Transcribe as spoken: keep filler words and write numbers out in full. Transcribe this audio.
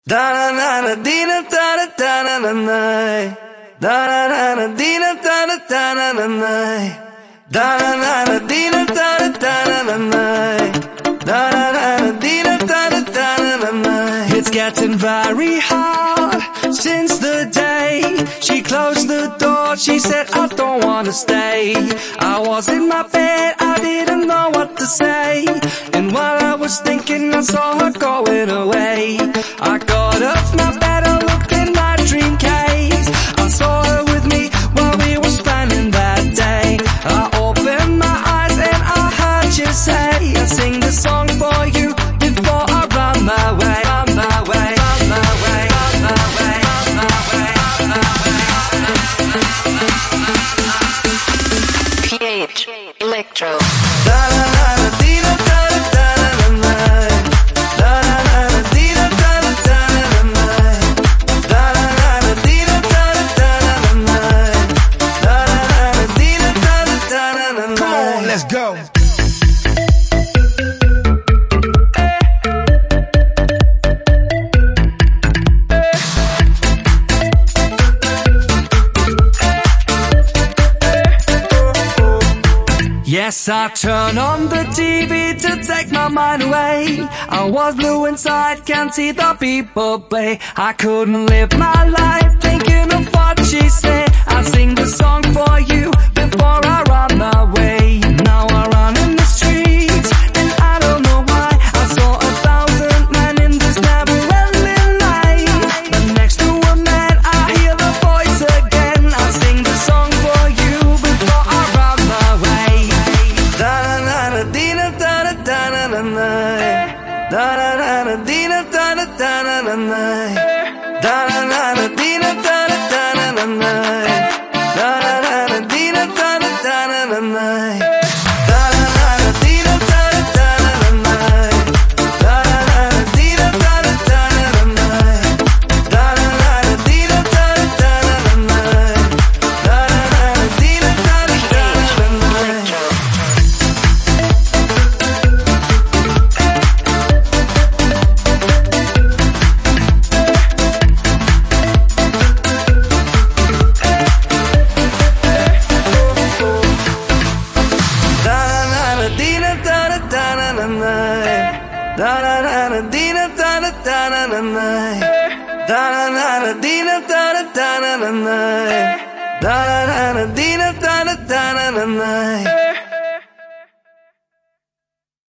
Da na na na dina da da da na na na. Da na na na dina da da da na na na. Da na na na dina da da da na na na. Da na na na dina da da da na na na. It's getting very hard since the day she closed the door. She said I don't wanna stay. I was in my bed, I didn't know what to say. And while I was thinking, I saw her going away. I got up my bed, I looked in my dream case. I saw her with me while we were spending that day. I opened my eyes and I heard you say, I sing the song for you before I run my way. Run my way, run my way, run my way, run my way, run my way. P H Electro. Da da da da dina da da da na na. Da da da da dina da da da na na. Da da da da dina da da da na na. Da da da da dina da da da na na. Come on, let's go. Yes, I turn on the T V to take my mind away. I was blue inside, can't see the people play. I couldn't live my life thinking of what she said. I sing the song for you before I run away. Now I run in the streets and I don't know why. I saw a thousand men in this never-ending night. But next to a man I hear the voice again. I sing the song for you before I run away. Da na na na dina da da da na na na. Da na na na dina da da da na na na. Da na na na dina da da da na na na. Da na na na dina da da da na na na. Da na na na dina da da da na na na. Da na na na dina da da da na na na. Da na na na dina da da da na na na. Da na na na dina da da da na na na. Da na na na dina da da da na na na. Da na na na dina da da da na na na. Da na na na dina da da da na na na.